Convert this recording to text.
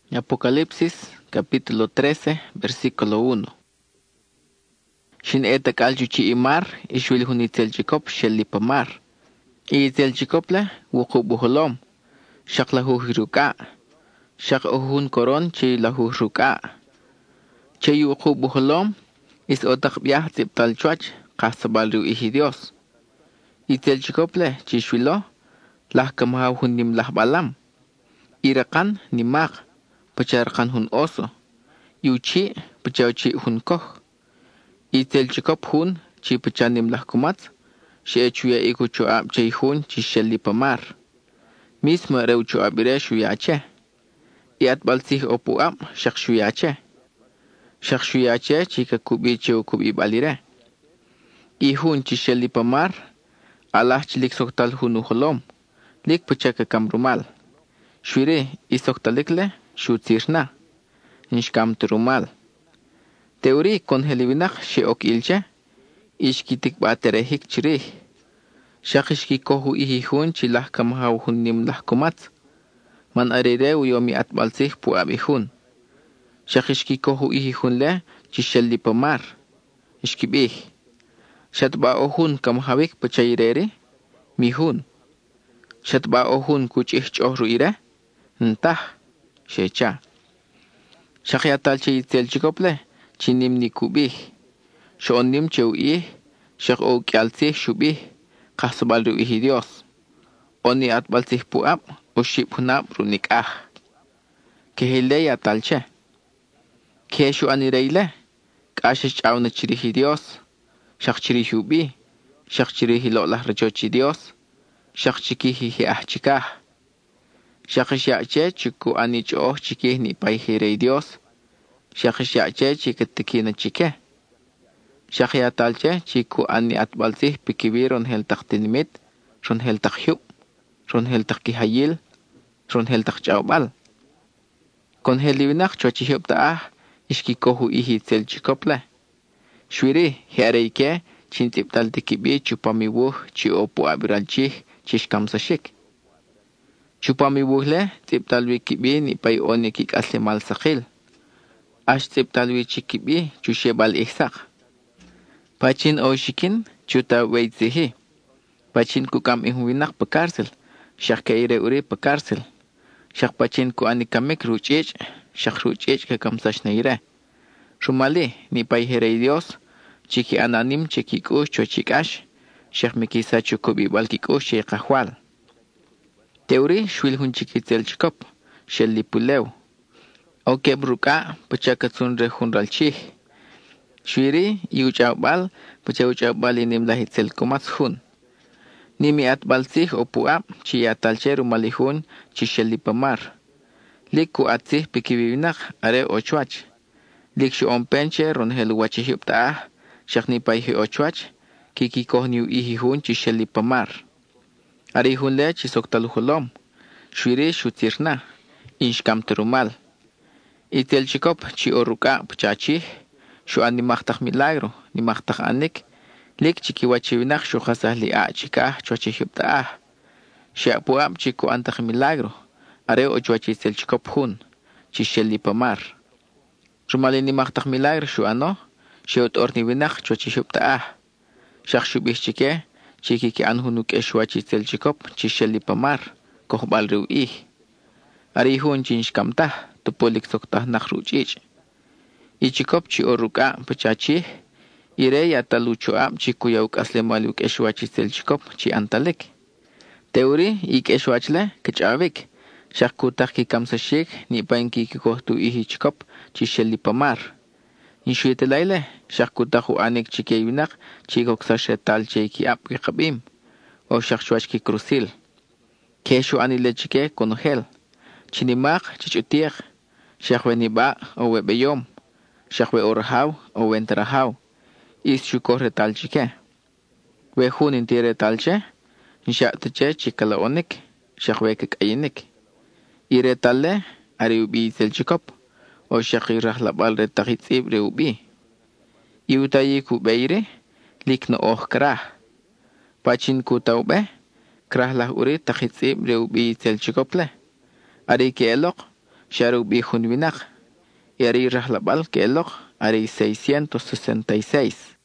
Apocalipsis, capítulo 13, versículo 1. Shin eta kaljuchi imar, ishwil hunitel Jacob shelipamar. Itel Jacobla, wuku buholom. Shak lahu hiruka. Shak ohun koron chi lahu ruka. Che wuku buholom, is otak biah tiptal chuach, kasabal ru ihi Dios. Itel Jacobla, chishwilo, lah kamahaw hunim lah balam. Irakan ni mak. Pacarakan hun oso. Yuchi, pacauchi hun koh. Itel Jacob hun, chi pacanim lah kumat. She chuya iku chuab chay hun, chi sheli pamar. Misma reu chuabire shuyache. Iat balsih opuab, shak shuyache. Shak shuyache, chi kakubi cheu kubi balire. I hun chi sheli pamar. Allah chilik soktal hunu holom. Lik pacaka kamrumal. Shwire, isoktalikle, shutirna. Nishkam turumal. Teori kon heliwinak she ok ilche. Ishkitik baterehik chirih. Shakishki kohu ihi hun chilah kamahaw hunim lah kumat. Man arere uyomi atbalsih puabi hun. Shakishki kohu ihi hun le chishelli pamar. Ishkibih. Shatba ohun kamahawik pachayrere. Mi hun. Shatba ohun kuchih chohru ire. Ntah. Shecha. Shakyatal che itel chikople. Chinim ni kubih. Shonim cheu ih. Shak o kyalsih shubih. Kasabal ru ihi Dios. Oni atbalsih puab. O ship hunab runik ah. Kehile yatalche. Keshu anireile. Kashish aw na chirihi Dios. Shak chirihi ubi. Shak chirihi lolah rajochi Dios. Shak chikihi hi ah chikah. Shakish yache chiku anich oh chikih ni paihirei Dios. Shakish yache chikatiki na chike. Shakyatalche chiku ani atbalsih pikibi ron hel taktinimit. Ron hel takhyub. Ron hel takkihayil. Ron hel takchaubal. Kon heliwinak chochihub taah. Ishkikohu ihi tel chikople. Shwiri hiareike chintiptal tikibi chupamiwuh chi opu abiralchih chishkamsashik. Chupamiwuhle tiptalwi kibi ni pay oni kik aslimal sakil. Ash tiptalwi chikibi chushebal ihsak. Pachin o shikin chuta weidzihi. Pachin kukam ihuwinak pa karsel. Shak kaire uri pa karsel. Shak pachin ku anikamik ruchich. Shak ruchich kakamsash na ire. Rumali ni pay hirey Dios. Chiki ananim chiki kush chochikash. Shak mikisa chukubi bal kikush chikahwal. Teori shwil hun chikitel chikop. Shelli pulew. O kebruka pachakatsun re hun ralchih. Shwiri yuchawbal pachawchawbal inim lahitzel kumats hun. Nimi atbalsih o puab chiyatalche rumalihun chishelli pamar. Lik ku atsih pikibibinak are ochuach. Lik shu ompenche ron helu wachihib taah. Shak ni paihi ochuach. Kiki kohniu ihi hun chishelli pamar. Ari hun le chisoktalu holom. Shwiri shutirna. Inshkam terumal. Itel chikop chi oruka pachachih. Shu animaktak milagro. Nimaktak anik. Lik chikiwachiwinak shu khasah li'a chikah chuachihib taah. Shia puab chiku antak milagro. Are ochuachitel chikop hun. Chishelli pamar. Rumali nimaktak milagro shu ano. Shiot orniwinak chuachihib taah. Shak shubih chike. Chiki ki anhunuk eshuachitel chikop chishelli pamar. Kohbal riu ih. Ari hun chinshkamtah. Tupolik soktah nakruchich. Ichikop chi oruka pachachih. Ire yataluchuab chiku yauk aslemaluk eshuachitel chikop chi antalik. Teori ik eshuachle kachavik. Shakutak ki kamsashik ni painki ki kohtu ihi chikop chishelli pamar. Inshuitelaile shakutahu anik chikeyunak chikoksashetal cheki ap ki kabim. O shakshuach ki krusil. Keshu anile chike konohel. Chinimak chichutiek. Shakwe niba o webeyom. Shakwe orahaw o wenterahaw. Is chukorre tal chike. We hun intire talche. Nshaktache chikalaonik. Shakwe kakayinik. Ire talle ariubi tel chikop. O shakirah labal retahitsib reubi. Iutayi kubeire. Lik no oh krah. Pachin kutaube. Krah lah uri tahitsib reubi tel chikople. Ari ke elok. Sharu bihun winak. Yari rahlabal kelok ari 666.